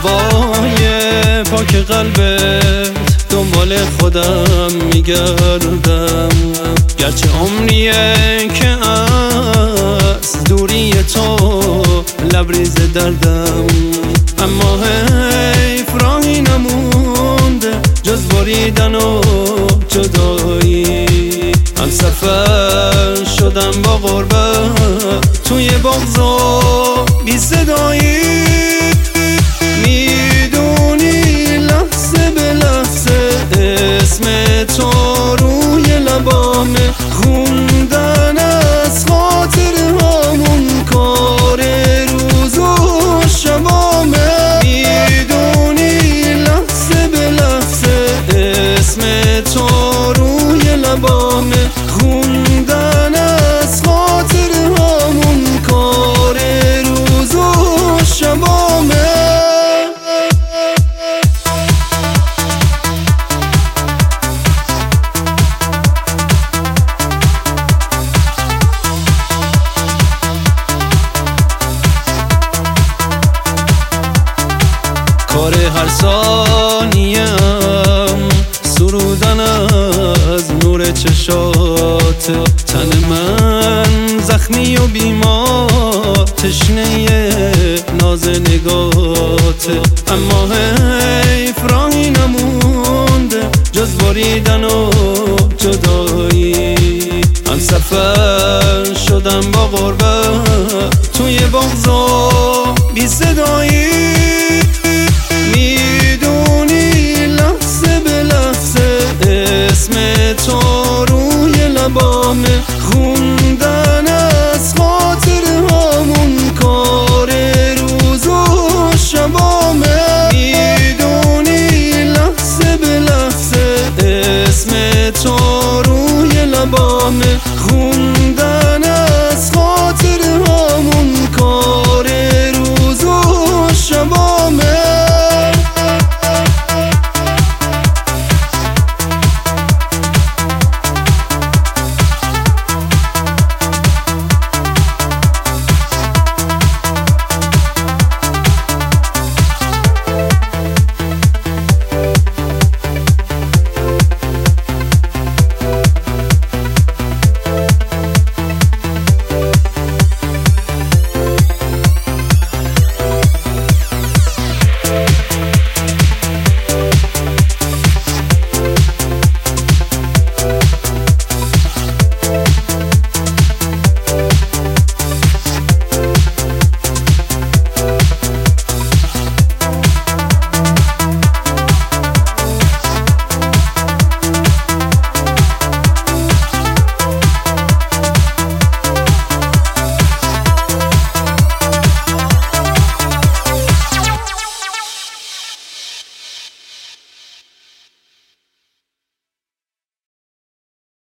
هوای پاک قلبت دنبال خودم میگردم، گرچه عمریه که از دوری تو لبریز دردم، اما حیف راهی نمونده جز بریدن و جدایی. هم سفر شدم با غربت توی بغض و بی صدایی، میدونی لحظه به لحظه اسم تو روی لبامه، خوندن از خاطر همون کار روز و شبامه. میدونی لحظه به لحظه اسم تو روی لبامه، خوندن از خاطر همون کار روز و شبامه. کار هر ثانیم سرودن از نور چشات، تن من زخمی و بیمار تشنه ناز نگات، اما حیف راهی نمونده جز بریدن و جدایی. هم سفر شدم با غربت توی بغض و بی صدایی، میدونی لحظه به لحظه اسم تو روی لبامه،